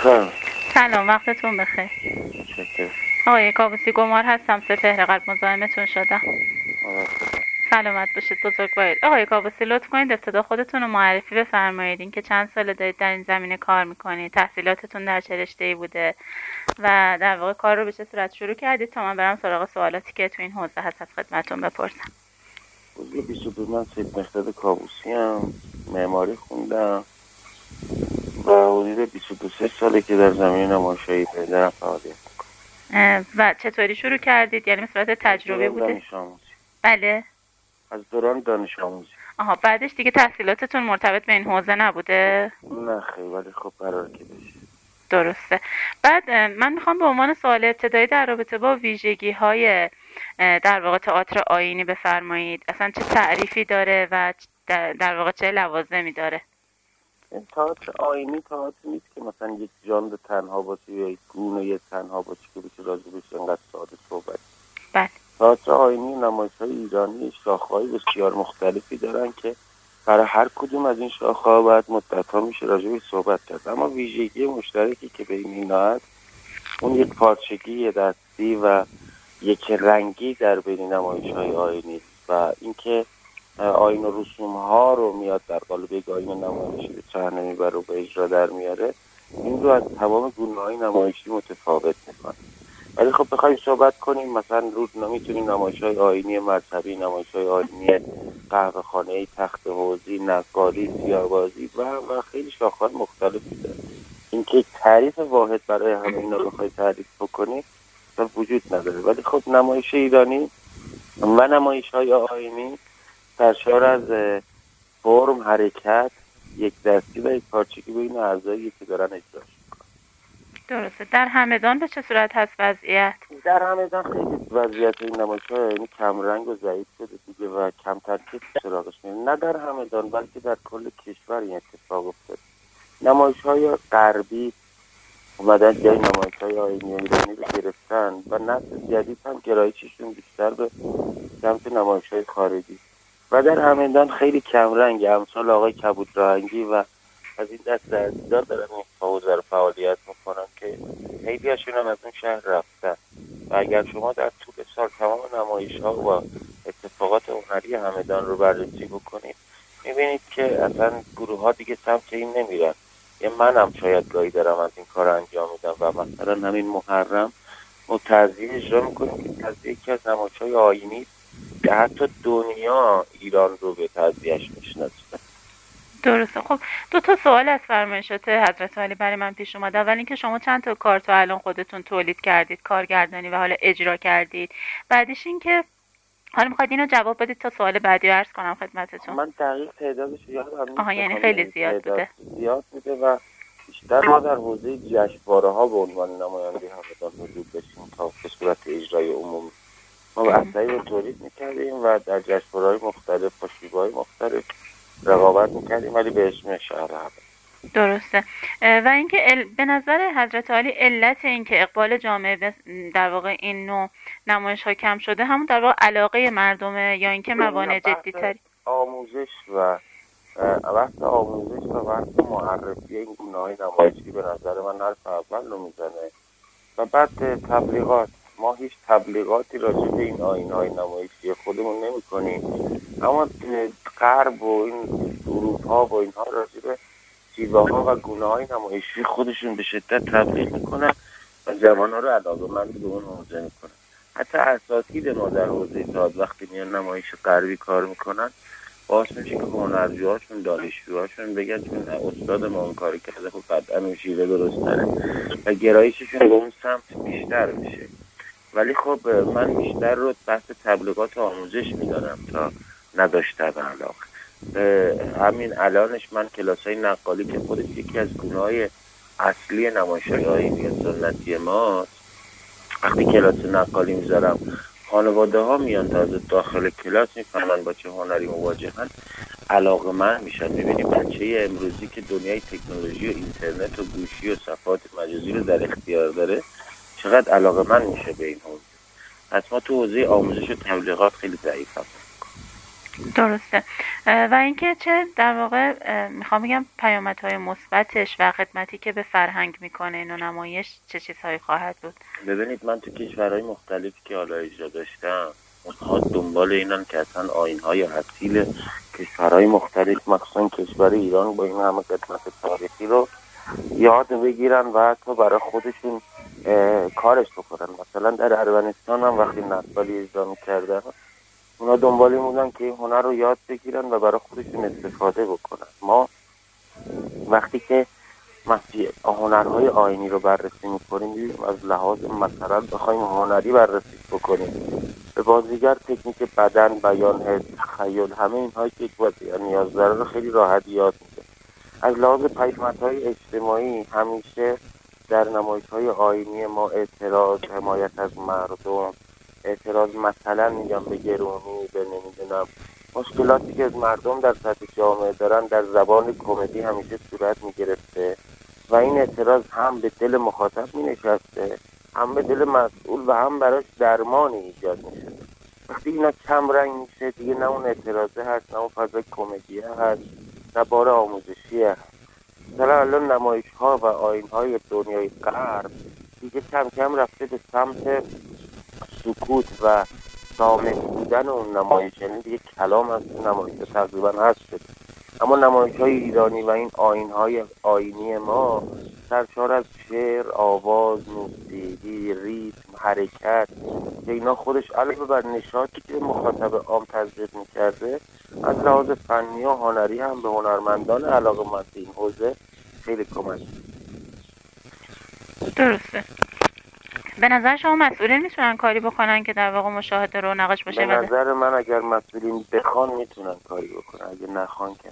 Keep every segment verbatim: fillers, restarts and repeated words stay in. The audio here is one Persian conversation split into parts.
بفرم. سلام، وقتتون بخیر. شکر. آقای کابوسی گمار هستم، سپهر قلب مزاحمتون شدم. سلامت باشید بزرگوارید. آقای کابوسی لطف کنید ابتدا خودتون رو معرفی بفرمایید، این که چند ساله دارید در این زمینه کار میکنید، تحصیلاتتون در چه رشته‌ای بوده و در واقع کار رو به چه صورت شروع کردید تا من برم سراغ سوالاتی که تو این حوزه هست از خدمتتون بپرسم. حدود بیست و دو من سید مقداد کابوسی هم معماری خوندم و حدود بیست و دو سه ساله که در زمین نمایشگاهی دارم فعالیت میکنم. و چطوری شروع کردید؟ یعنی به صورت تجربی بوده؟ دانش آموزی. بله. از دوران دانش آموزی. آها، بعدش دیگه تحصیلاتتون مرتبط به این حوزه نبوده؟ نه خیلی، ولی خب قرار که بشه. درسته. بعد من میخوام به عنوان سوال ابتدایی در رابطه با ویژگی های در واقع تئاتر آیینی بفرمایید. اصلا چه تعریفی داره و در واقع چه لوازمی داره؟ این تئاتر آیینی تئاتر نیست که مثلا یک ژانر تنها باشه یا یک گونه تنها باشه که بشه راجبش انقدر ساده صحبت. بله. تئاتر آیینی نمایش‌های ایرانی شاخه‌های بسیار مختلفی دارن که برای هر کدوم از این شاخه‌ها باید مدت‌ها میشه راجبش صحبت کرد، اما ویژگی مشترکی که بین اینا هست اون یک پارچگی دستی و یک رنگی در بین نمایش‌های آیینی و اینکه آیین و رسوم‌ها رو میاد در قالب یک آیین نمایشی به صحنه میبره و به اجرا در میاره، این رو از تمام گونه‌های نمایشی متفاوت میکنه. ولی خب بخوایم صحبت کنیم مثلا رو نمیتونیم نمایش‌های آیینی مذهبی، نمایش‌های آیینی قهوه‌خانه‌ای، تخت حوضی، نقالی، سیاه‌بازی و و خیلی شاخه‌های مختلفی داره. اینکه تعریف واحد برای همه اینا بخوای تعریف بکنی اصلا وجود نداره. ولی خب نمایش ایرانی و نمایش‌های آیینی سرشار از فرم، حرکت، یک دستی و یک پارچگی بین اعضایی که دارن اجراش میکنن. درسته. در همدان به چه صورت هست وضعیت؟ در همدان خیلی وضعیت این نمایش‌ها یعنی کم رنگ و ضعیف شده دیگه و کمتر کسی سراغش میره. نه در همدان بلکه در کل کشور این اتفاق افتاده. نمایش‌های غربی اومدن جای نمایش‌های آیینی ایرانی رو گرفتن و نسل جدید هم گرایششون بیشتر به سمت نمایش‌های خارجی و در همدان خیلی کم رنگ امثال آقای کبود راهنگی و از این دست عزیزان دارن این حوزه رو فعالیت میکنن که خیلی هاشون هم از اون شهر رفتن و اگر شما در طول سال تمام نمایش‌ها و اتفاقات هنری همدان رو بررسی بکنید میبینید که اصلا گروه ها دیگه سمت این نمیرن. یه منم شاید گاهی دارم از این کار انجام میدم و مثلا همین محرم ما تعزیه اجرا میکنیم که تعزیه یکی از نمایش‌های آیینی که حتی دنیا ایران رو به تعزیهش میشناسه. درسته. خب دو تا سوال از فرمایشات حضرت علی برای من پیش اومده. اول اینکه شما چند تا کار تا الان خودتون تولید کردید، کارگردانی و حالا اجرا کردید؟ بعدش اینکه حالا میخواید اینو جواب بدید تا سوال بعدی رو عرض کنم خدمتتون. من دقیق تعدادش یادم نیست. آها، یعنی خیلی زیاد بوده. زیاد بوده و بیشتر ما در حوزه جشنواره ها به عنوان نماینده همدان وجود داشتیم تا به صورت اجرای عمومی. ما اسلحه رو تولید میکردیم و در جشنواره‌های مختلف با شیوه‌های مختلف رقابت میکردیم ولی به اسم شهر همدان. درسته. و اینکه ال... به نظر حضرت علی علت اینکه اقبال جامعه در واقع این نوع نمایش ها کم شده همون در واقع علاقه مردمه یا اینکه موانع جدی تری؟ آموزش و وقت آموزش و وقت معرفی این گونه‌های نمایشی به نظر من حرف اول رو میزنه و بعد تبلیغات. ما هیچ تبلیغاتی راجع به این آیین‌های نمایشی خودمون نمی‌کنیم، اما غرب و این اروپا و اینها راجع به شیوه‌ها و گونه‌های نمایشی خودشون به شدت تبلیغ میکنن و جوان‌ها رو علاقه‌مند به اون حوزه میکنن. حتی اساتید ما در حوزه تئاتر وقتی میان نمایش غربی کار میکنن باعث میشه که هنرجوهاشون، دانشجوهاشون بگن چون استاد ما اون کاری کرده خب قطعا اون شیوه درست تره و گرایششون به اون سمت بیشتر میشه. ولی خب من بیشتر رو بحث تبلیغات و آموزش میدارم تا نداشتن علاقه. همین الانش من کلاسای نقالی که خودش یکی از گونه‌های اصلی نمایش‌های آیینی سنتی ماست، وقتی کلاس نقالی میذارم خانواده ها میان تازه داخل کلاس میفهمن با چه هنری مواجهن، علاقه‌مند میشن. میبینیم بچه امروزی که دنیای تکنولوژی و اینترنت و گوشی و صفحات مجازی رو در اختیار داره چقدر علاقه‌مند میشه به این حوزه. پس ما تو حوزه آموزش و تبلیغات خیلی ضعیف هستیم. درسته. و اینکه چه در واقع میخوام بگم پیامدهای مثبتش و خدمتی که به فرهنگ میکنه اینو نمایش چه چیزهایی خواهد بود؟ ببینید من تو کشورهای مختلفی که حالا اجرا داشتم اونها دنبال اینن که اصلا آیین‌های اصیل کشورهای مختلف مخصوصا کشور ایران با این همه قدمت تاریخی رو یاد بگیرن و حتی برای خودشون کارش بکنن. مثلا در ارمنستان هم وقتی نقالی اجرا میکردن اونا دنبال این بودن که این هنر رو یاد بگیرن و برای خودشون استفاده بکنن. ما وقتی که هنرهای آیینی رو بررسی میکنیم از لحاظ مثلا بخوایم هنری بررسی بکنیم به بازیگر تکنیک بدن، بیان، حس، تخیل، همه اینهایی که یک بازیگر نیاز داره رو خیلی راحت یاد میده. از لحاظ پیامدهای اجتماعی همیشه در نمایش‌های آیینی ما اعتراض، حمایت از مردم، اعتراض مثلا میگم به گرونی، به نمیدونم مشکلاتی که مردم در سطح جامعه دارن در زبان کمدی همیشه صورت میگرفته و این اعتراض هم به دل مخاطب مینشسته هم به دل مسئول و هم براش درمانی ایجاد میشه. وقتی اینا کم رنگ میشه دیگه نه اون اعتراضه هست، نه اون فضای کمدی هست، نه بار آموزشی هست. مثلا الان نمایش ها و آیین های دنیای غرب دیگه کم کم رفته به سمت سکوت و صامت بودن اون نمایش، یعنی دیگه کلام از اون نمایش تقریبا هست شد. اما نمایش های ایرانی و این آیین های آیینی ما سرشار از شعر، آواز، موسیقی، ریتم، حرکت که اینا خودش علاوه بر نشاطی که مخاطب عام تزریق میکرده از لحاظ فنی و هنری هم به هنرمندان علاقه‌مند این حوزه خیلی کمک. درسته. به نظر شما مسئولین میتونن کاری بکنن که در واقع مشاهده رو نقش باشه؟ به نظر من اگر مسئولین بخوان میتونن کاری بکنن، اگه نخوان که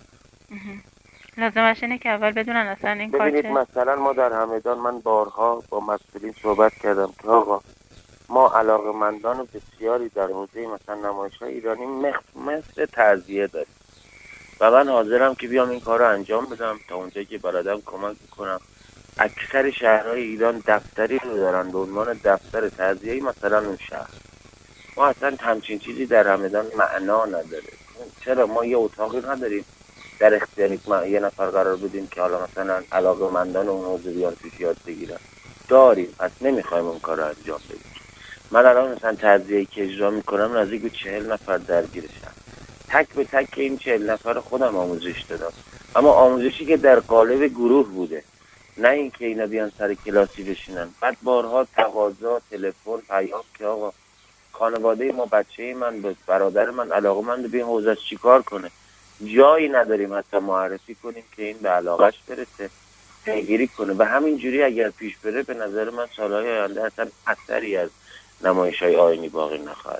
لازمش اینه که اول بدونن اصلا این کار چه. ببینید مثلا ما در همدان من بارها با مسئولین صحبت کردم که آقا ما علاقه‌مندان بسیاری در حوزه مثلا نمایش‌های ایرانی مثل تعزیه داریم و من حاضرم که بیام این کار رو انجام بدم تا اونجایی که بلدم کمک بکنم. اکثر شهرهای ایران دفتری رو دارن به عنوان دفتر تعزیه‌ای مثلا اون شهر. ما اصلا همچین چیزی در همدان معنا نداره. چرا ما یه اتاقی نداریم در اختیار یه نفر قرار بدیم که حالا مثلا علاقه‌مندان اون حوزه بیان توش یاد بگیرن؟ داریم، پس نمیخوایم اون کار رو انجام بدیم. من الان مثلا تعزیه‌ای که اجرا میکنم نزدیک به چهل نفر درگیرشن، تک به تک این چهل نفر خودم آموزش دادم، اما آموزشی که در قالب گروه بوده، نه اینکه اینا بیان سر کلاسی بشینن. بعد بارها تقاضا، تلفن، پیام که آقا خانواده ما، بچه من، برادر من علاقه‌مند به این حوزه چیکار کنه؟ جایی نداریم حتی معرفی کنیم که این به علاقش برسه، پیگیری کنه و همینجوری اگر پیش بره به نظر من سالهای آینده اصلا اثری از نمایش‌های آیینی باقی نخواهد.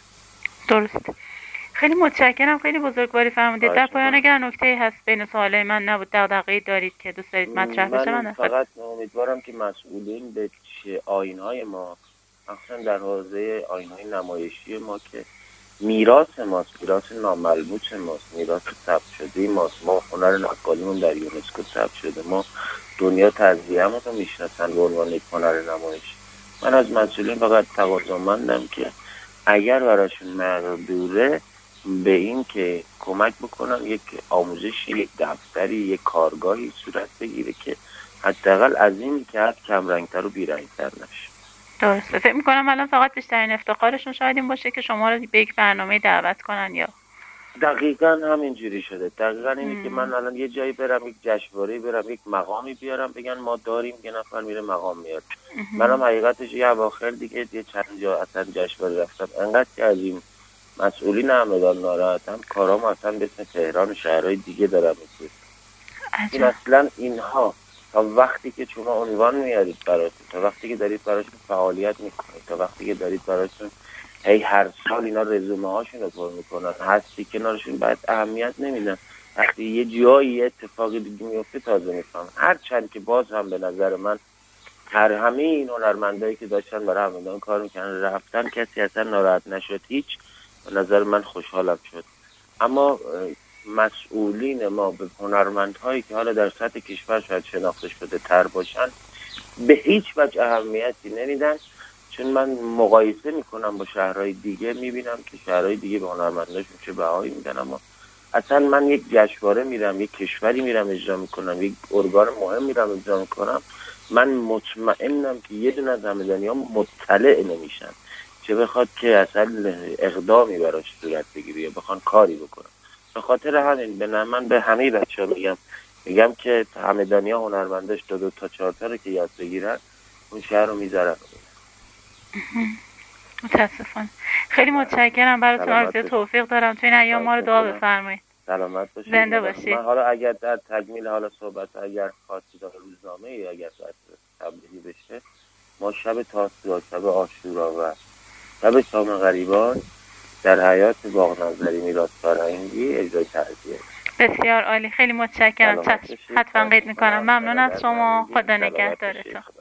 درست. خیلی متشکرم، خیلی بزرگواری فرمودید. در پایان اگر نکته‌ای هست بین سوالای من نبود، دغدغه‌ای دارید که دوست دارید مطرح بشه، من فقط امیدوارم که مسئولین به آیین‌های ما، مثلا در حوزه آیین‌های نمایشی ما که میراث ماست، میراث ناملموس ماست، میراث ثبت شده ماست، ما هنر نقالیمون در یونسکو ثبت شده، ما دنیا تعزیه‌مون رو میشناسن به عنوان یک هنر نمایشی. من از مسئولین فقط تقاضامندم که اگر براشون مقدوره به این که کمک بکنن یک آموزش، یک دفتری، یک کارگاهی صورت بگیره که حداقل از این که هست کم رنگتر و بیرنگتر نشه. درسته. فکر میکنم الان فقط بیشترین افتخارشون شاید این باشه که شما رو به یک برنامه دعوت کنن، یا دقیقاً همینجوری شده. دقیقاً اینه که من الان یه جایی برم، یک جشنواره برم، یک مقامی بیارم، بگن ما داریم، یه نفر میره مقام میاره. منم حقیقتش یه اواخر دیگه یه چند جا اصلا جشنواره رفتم، انقدر که از این مسئولین همدان ناراحتم، کارام اصلا به اسم تهران و شهرهای دیگه دارم میکنم. این اصلا اینها تا وقتی که شما عنوان میارید براتون، تا وقتی که دارید براشون فعالیت میکنید، تا وقتی که دارید براشون هی هر سال اینا رزومه هاشون رو پر میکنن، هستی کنارشون باید اهمیت نمیدن. وقتی یه جایی اتفاقی دیگه میفته تازه میفهم. هرچند که باز هم به نظر من هر همه این هنرمندایی که داشتن برای همدان کار میکنن رفتن، کسی اصلا ناراحت نشد، هیچ، به نظر من خوشحالم شد. اما مسئولین ما به هنرمندهایی که حالا در سطح کشور شاید شناخته شده تر باشن به هیچ وجه اهمیتی نمیدن، چون من مقایسه میکنم با شهرهای دیگه، میبینم که شهرهای دیگه به هنرمنداشون چه بهایی میدن، اما اصلا من یک جشنواره میرم، یک کشوری میرم اجرا میکنم، یک ارگان مهم میرم اجرا میکنم، من مطمئنم که یه دونه از همدانی‌ها مطلع نمیشن، چه بخواد که اصلا اقدامی براش صورت بگیره یا بخوان کاری بکنم. به خاطر همین به من به همه بچه‌ها میگم میگم که همدانی‌ها هنرمنداش دو دو تا چهار تا رو که یاد بگیرن اون شهر رو میذارن. متاسفانه. خیلی متشکرم براتون، آرزوی توفیق دارم تو این ایام، ما رو دعا بفرمایید. سلامت باشید. زنده باشید. من حالا اگر در تکمیل حالا صحبت اگر خواستید روزنامه ای اگر تبلیغی بشه، ما شب تاسوعا، شب عاشورا و شب شام غریبان در حیات باغ نظری میراث فرهنگی اجرای تعزیه. بسیار عالی، خیلی متشکرم. حتما قید میکنم. ممنون از شما. خدا نگهدارتون.